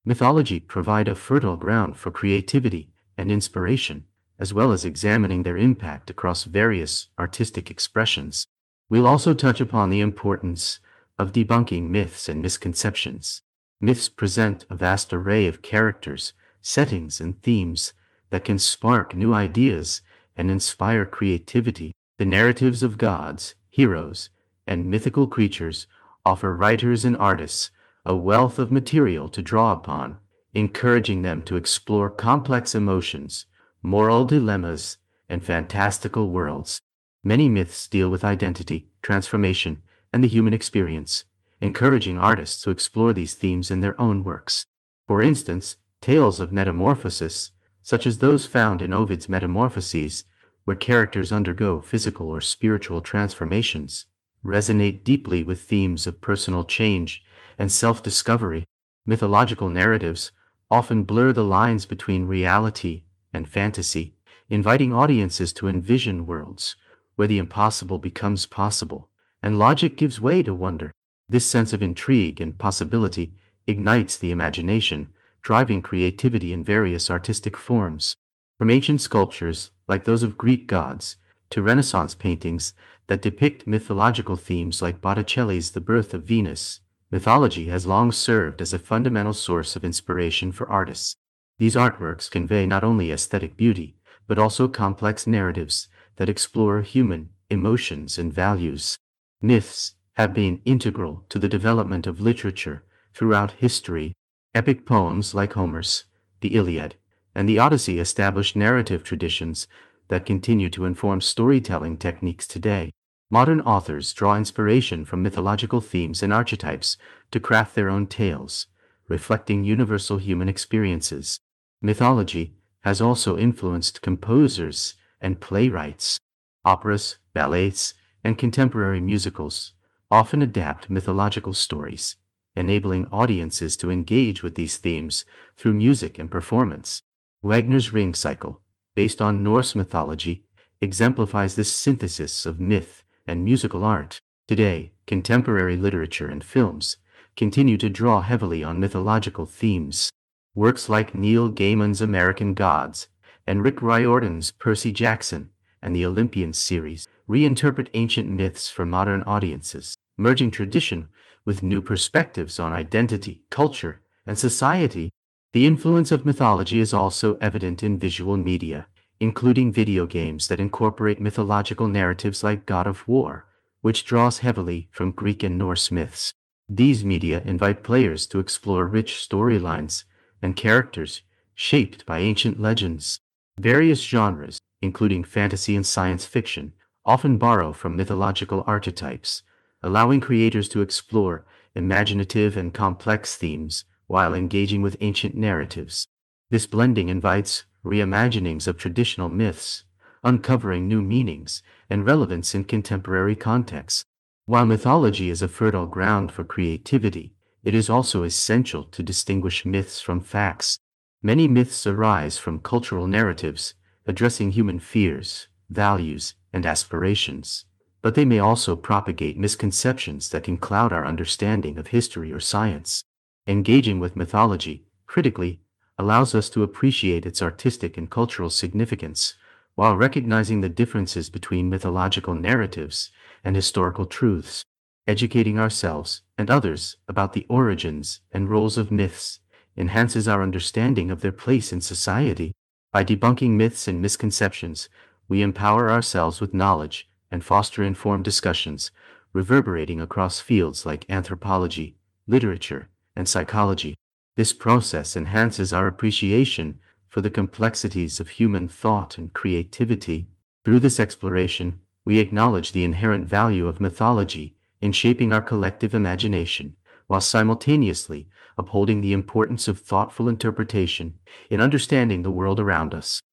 Mythology provide a fertile ground for creativity and inspiration, as well as examining their impact across various artistic expressions. We'll also touch upon the importance of debunking myths and misconceptions. Myths present a vast array of characters, settings, and themes that can spark new ideas and inspire creativity. The narratives of gods, heroes, and mythical creatures offer writers and artists a wealth of material to draw upon, encouraging them to explore complex emotions, moral dilemmas, and fantastical worlds. Many myths deal with identity, transformation, and the human experience, encouraging artists to explore these themes in their own works. For instance, tales of metamorphosis, such as those found in Ovid's Metamorphoses, where characters undergo physical or spiritual transformations, resonate deeply with themes of personal change and self-discovery. Mythological narratives often blur the lines between reality and fantasy, inviting audiences to envision worlds where the impossible becomes possible, and logic gives way to wonder. This sense of intrigue and possibility ignites the imagination, driving creativity in various artistic forms. From ancient sculptures, like those of Greek gods, to Renaissance paintings that depict mythological themes like Botticelli's The Birth of Venus, mythology has long served as a fundamental source of inspiration for artists. These artworks convey not only aesthetic beauty, but also complex narratives that explore human emotions and values. Myths have been integral to the development of literature throughout history. Epic poems like Homer's The Iliad and the Odyssey established narrative traditions that continue to inform storytelling techniques today. Modern authors draw inspiration from mythological themes and archetypes to craft their own tales, reflecting universal human experiences. Mythology has also influenced composers and playwrights. Operas, ballets, and contemporary musicals often adapt mythological stories, enabling audiences to engage with these themes through music and performance. Wagner's Ring Cycle, based on Norse mythology, exemplifies this synthesis of myth and musical art. Today, contemporary literature and films continue to draw heavily on mythological themes. Works like Neil Gaiman's American Gods and Rick Riordan's Percy Jackson and the Olympian series reinterpret ancient myths for modern audiences, merging tradition with new perspectives on identity, culture, and society. The influence of mythology is also evident in visual media, including video games that incorporate mythological narratives like God of War, which draws heavily from Greek and Norse myths. These media invite players to explore rich storylines and characters shaped by ancient legends. Various genres, including fantasy and science fiction, often borrow from mythological archetypes, allowing creators to explore imaginative and complex themes while engaging with ancient narratives. This blending invites reimaginings of traditional myths, uncovering new meanings and relevance in contemporary contexts. While mythology is a fertile ground for creativity, it is also essential to distinguish myths from facts. Many myths arise from cultural narratives, addressing human fears, values, and aspirations, but they may also propagate misconceptions that can cloud our understanding of history or science. Engaging with mythology critically allows us to appreciate its artistic and cultural significance, while recognizing the differences between mythological narratives and historical truths. Educating ourselves and others about the origins and roles of myths enhances our understanding of their place in society. By debunking myths and misconceptions, we empower ourselves with knowledge and foster informed discussions, reverberating across fields like anthropology, literature, and psychology. This process enhances our appreciation for the complexities of human thought and creativity. Through this exploration, we acknowledge the inherent value of mythology in shaping our collective imagination, while simultaneously upholding the importance of thoughtful interpretation in understanding the world around us.